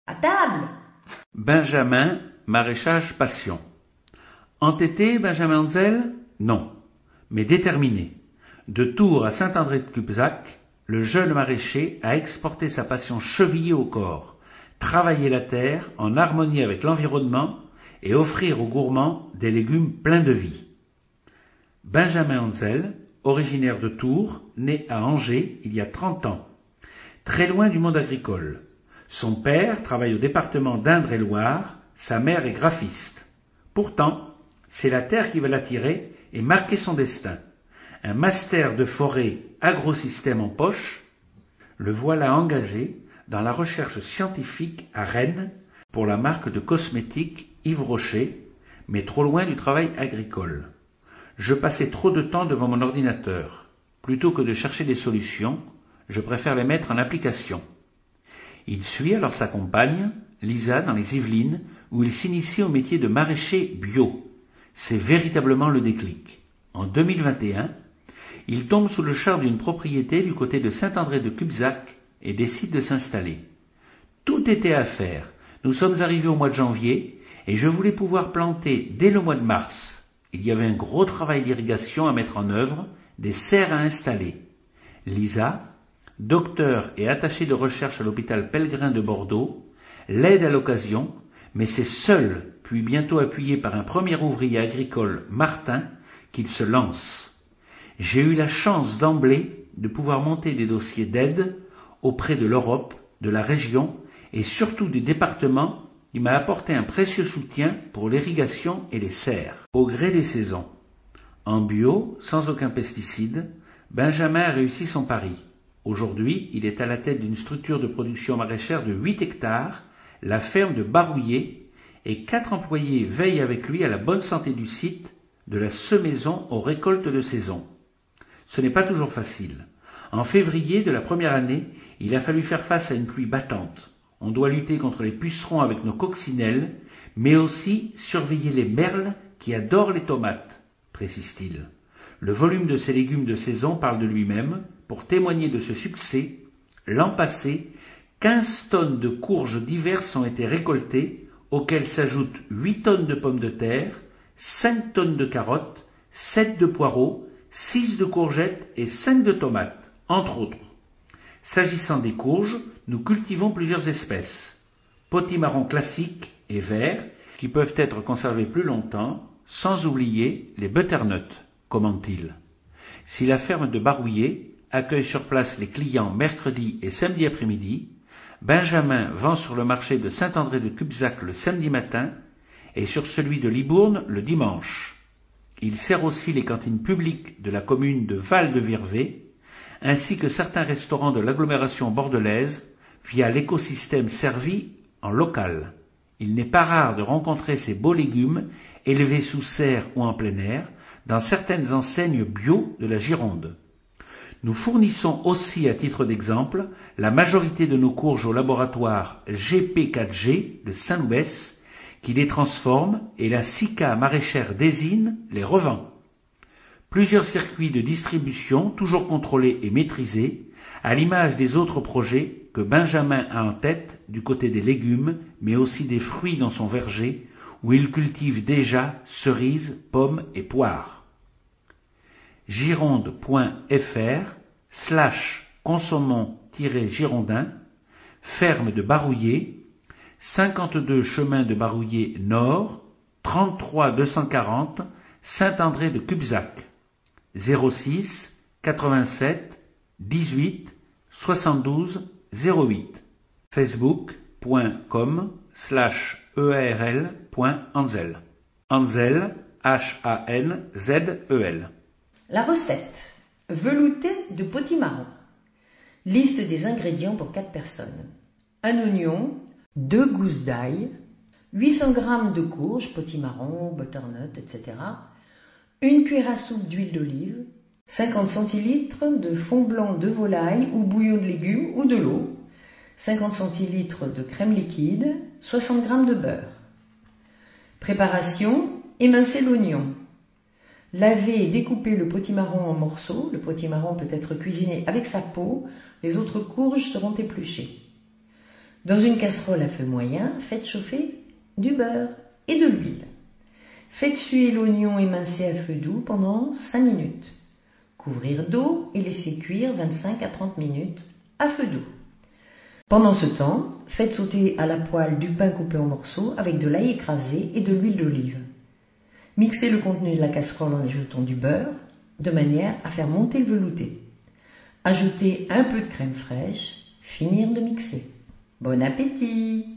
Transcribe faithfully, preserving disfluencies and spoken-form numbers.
À table! Benjamin, maraîchage passion. Entêté, Benjamin Hanzel? Non, mais déterminé. De Tours à Saint-André-de-Cubzac, le jeune maraîcher a exporté sa passion chevillée au corps, travailler la terre en harmonie avec l'environnement et offrir aux gourmands des légumes pleins de vie. Benjamin Hanzel, originaire de Tours, né à Angers il y a trente ans, très loin du monde agricole. Son père travaille au département d'Indre-et-Loire, sa mère est graphiste. Pourtant, c'est la terre qui va l'attirer et marquer son destin. Un master de forêt agrosystème en poche, le voilà engagé dans la recherche scientifique à Rennes pour la marque de cosmétiques Yves Rocher, mais trop loin du travail agricole. Je passais trop de temps devant mon ordinateur. Plutôt que de chercher des solutions, je préfère les mettre en application. Il suit alors sa compagne, Lisa, dans les Yvelines, où il s'initie au métier de maraîcher bio. C'est véritablement le déclic. En deux mille vingt et un, il tombe sous le charme d'une propriété du côté de Saint-André-de-Cubzac et décide de s'installer. Tout était à faire. Nous sommes arrivés au mois de janvier et je voulais pouvoir planter dès le mois de mars. Il y avait un gros travail d'irrigation à mettre en œuvre, des serres à installer. Lisa, docteur et attachée de recherche à l'hôpital Pellegrin de Bordeaux, l'aide à l'occasion, mais c'est seul, puis bientôt appuyé par un premier ouvrier agricole, Martin, qu'il se lance. J'ai eu la chance d'emblée de pouvoir monter des dossiers d'aide auprès de l'Europe, de la région et surtout du département qui m'a apporté un précieux soutien pour l'irrigation et les serres, au gré des saisons. En bio, sans aucun pesticide, Benjamin a réussi son pari. Aujourd'hui, il est à la tête d'une structure de production maraîchère de huit hectares, la ferme de Barouillé, et quatre employés veillent avec lui à la bonne santé du site, de la semaison aux récoltes de saison. Ce n'est pas toujours facile. En février de la première année, il a fallu faire face à une pluie battante. On doit lutter contre les pucerons avec nos coccinelles, mais aussi surveiller les merles qui adorent les tomates, précise-t-il. Le volume de ces légumes de saison parle de lui-même. Pour témoigner de ce succès, l'an passé, quinze tonnes de courges diverses ont été récoltées, auxquelles s'ajoutent huit tonnes de pommes de terre, cinq tonnes de carottes, sept de poireaux, six de courgettes et cinq de tomates, entre autres. S'agissant des courges, nous cultivons plusieurs espèces. Potimarron classique et vert, qui peuvent être conservés plus longtemps, sans oublier les butternuts, commente-t-il. Si la ferme de Barouillé accueille sur place les clients mercredi et samedi après-midi, Benjamin vend sur le marché de Saint-André-de-Cubzac le samedi matin et sur celui de Libourne le dimanche. Il sert aussi les cantines publiques de la commune de Val-de-Virvé, ainsi que certains restaurants de l'agglomération bordelaise via l'écosystème servi en local. Il n'est pas rare de rencontrer ces beaux légumes élevés sous serre ou en plein air dans certaines enseignes bio de la Gironde. Nous fournissons aussi, à titre d'exemple, la majorité de nos courges au laboratoire G P quatre G de Saint-Loubès, qui les transforme et la SICA maraîchère d'Ésine les revend. Plusieurs circuits de distribution, toujours contrôlés et maîtrisés, à l'image des autres projets que Benjamin a en tête du côté des légumes, mais aussi des fruits dans son verger, où il cultive déjà cerises, pommes et poires. gironde.fr slash consommons-girondin, ferme de Barouillé, cinquante-deux chemin de Barouillé Nord, trente-trois deux cent quarante, Saint-André-de-Cubzac, zéro six quatre-vingt-sept dix-huit soixante-douze zéro huit, facebook.com slash earl.hanzel, Hanzel, H A N Z E L. La recette. Velouté de potimarron. Liste des ingrédients pour quatre personnes. Un oignon, deux gousses d'ail, huit cents grammes de courges, potimarron, butternut, et cetera. Une cuillère à soupe d'huile d'olive, cinquante centilitres de fond blanc de volaille ou bouillon de légumes ou de l'eau, cinquante centilitres de crème liquide, soixante grammes de beurre. Préparation. Émincer l'oignon. Laver et découper le potimarron en morceaux. Le potimarron peut être cuisiné avec sa peau, les autres courges seront épluchées. Dans une casserole à feu moyen, faites chauffer du beurre et de l'huile. Faites suer l'oignon émincé à feu doux pendant cinq minutes. Couvrir d'eau et laisser cuire vingt-cinq à trente minutes à feu doux. Pendant ce temps, faites sauter à la poêle du pain coupé en morceaux avec de l'ail écrasé et de l'huile d'olive. Mixez le contenu de la casserole en ajoutant du beurre, de manière à faire monter le velouté. Ajoutez un peu de crème fraîche, finir de mixer. Bon appétit!